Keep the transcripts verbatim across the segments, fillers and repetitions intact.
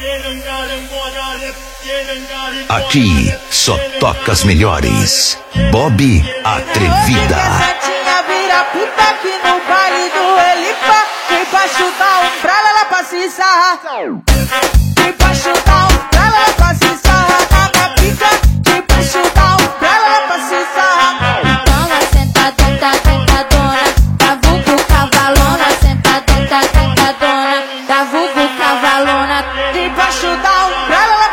Aqui só toca as melhores. Bob Atrevida. Essa vira puta aqui no baile do Elipa. Vem pra chutar um pra ela pra se sarrar. Vem pra chutar um pra ela pra se sarrar. Na pica, vem pra chutar um pra ela pra se sarrar. Toma, senta, tenta, tentadona. Da vulgo cavalona. Senta, tenta, tentadona. Da vulgo cavalona. Vem pra chutar um pra ela.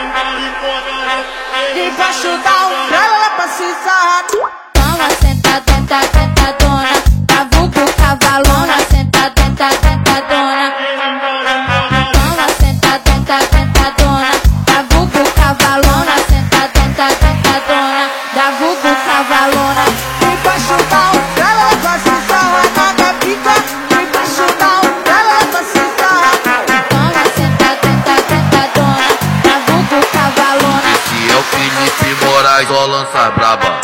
Vem pra chutar um pra ela pra se sarrar. Toma, senta, tenta, tentadona. Da vulgo cavalona. Senta, tenta, tentadona. Toma, senta, tenta, tentadona. Da vulgo cavalona. Senta, tenta, tentadona. Da vulgo cavalona. Vem pra chutar um pra ela pra se sarrar. Na pica, vem pra chutar um pra ela pra se sarrar. Toma, senta, tenta, tentadona. Da vulgo cavalona. Esse é o Felipe Moraes, só lança braba.